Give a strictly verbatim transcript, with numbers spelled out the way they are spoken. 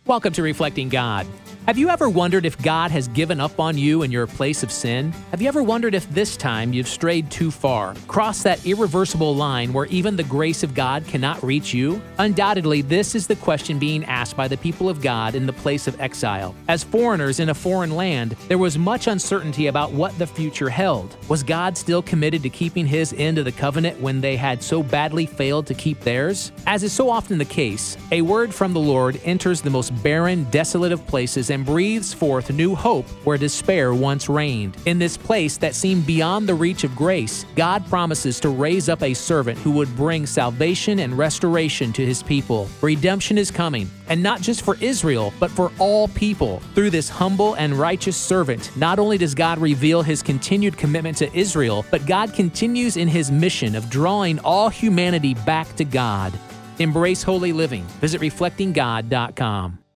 Welcome to Reflecting God. Have you ever wondered if God has given up on you in your place of sin? Have you ever wondered if this time you've strayed too far, crossed that irreversible line where even the grace of God cannot reach you? Undoubtedly, this is the question being asked by the people of God in the place of exile. As foreigners in a foreign land, there was much uncertainty about what the future held. Was God still committed to keeping his end of the covenant when they had so badly failed to keep theirs? As is so often the case, a word from the Lord enters the most barren, desolate of places and breathes forth new hope where despair once reigned. In this place that seemed beyond the reach of grace, God promises to raise up a servant who would bring salvation and restoration to his people. Redemption is coming, and not just for Israel, but for all people. Through this humble and righteous servant, not only does God reveal his continued commitment to Israel, but God continues in his mission of drawing all humanity back to God. Embrace holy living. Visit reflecting god dot com.